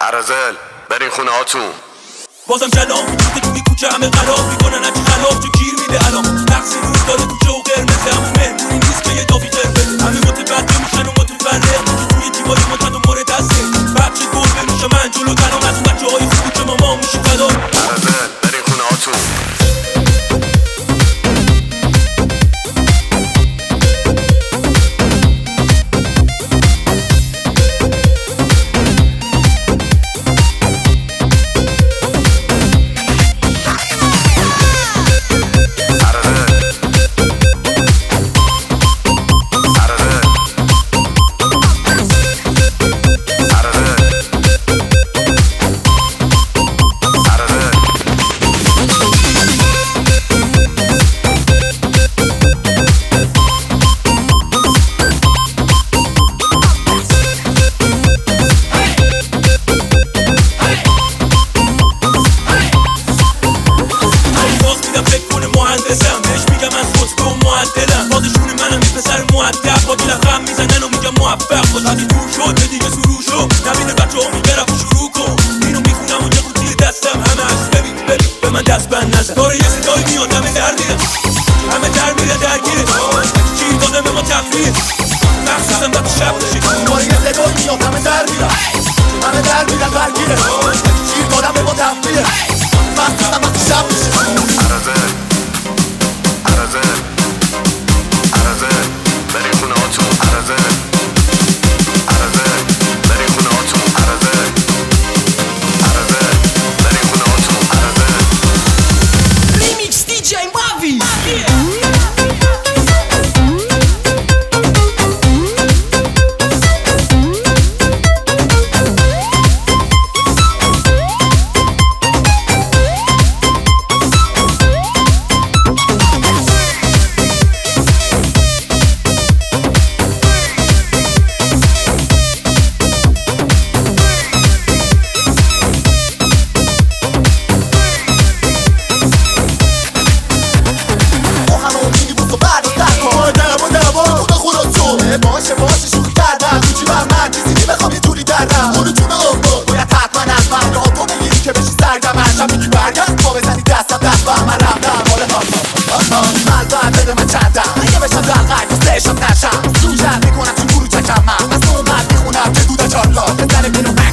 عرزل برین خونه هاتون. بازم کلام وجود توی کوچه همه قرار میکنن اگه خلاف تو گیر میده الان نقص روز داره کوچه و قرمزه همون مهمونی نیست که یه دافی قرمزه همه متبدل میشن و متفرق که توی دیواری متد و مورد دسته بچه گربه میشه من جلو تنام از اون بچه های خوبی که ماما میشه فدا. عرزل برین خونه هاتون. موفق باش هدی دور شد به دیگه سرور شد نبینه بچه ها میگه رفت شروع کن اینو میخونم و یه قوطی دستم همه از ببین به من دست بند نزن داره یه صدایی میاد همه در میره همه در میره درگیره چی داده به ما تفریح مخصوصا وقتی شب بشه داره یه صدایی میاد همه در میره همه در میره درگیره چی داده به ما تفریح مخصوصا وقتی شب بشه. عرزل عرزل برین خونه هاتون. عرزل باشه شوخی کردم کوچی بر من چیزی که بخوام یه جوری دردم برو جون آقا باید حتما از من را تو بگیری که بشی سرگم هرشم میگی برگرد با بزنی دستم دست بر من رفتم حال ملبن بده من چندم اگه بشم دلقه دوستشم نشم سوژن میکنم چون برو چکم من از نومد میخونم که دوده چارلا بزنه بینو